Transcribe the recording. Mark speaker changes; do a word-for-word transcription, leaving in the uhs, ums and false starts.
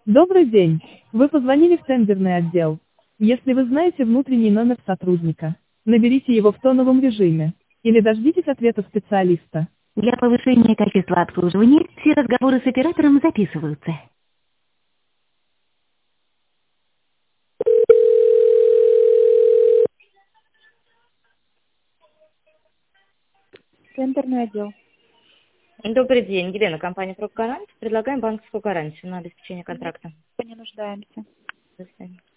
Speaker 1: Добрый день. Вы позвонили в тендерный отдел. Если вы знаете внутренний номер сотрудника, наберите его в тоновом режиме. Или дождитесь ответа специалиста.
Speaker 2: Для повышения качества обслуживания все разговоры с оператором записываются. Тендерный отдел.
Speaker 3: Добрый день, Елена, компания «Прокгарант». Предлагаем банковскую гарантию на обеспечение контракта.
Speaker 2: Не нуждаемся.
Speaker 3: До свидания.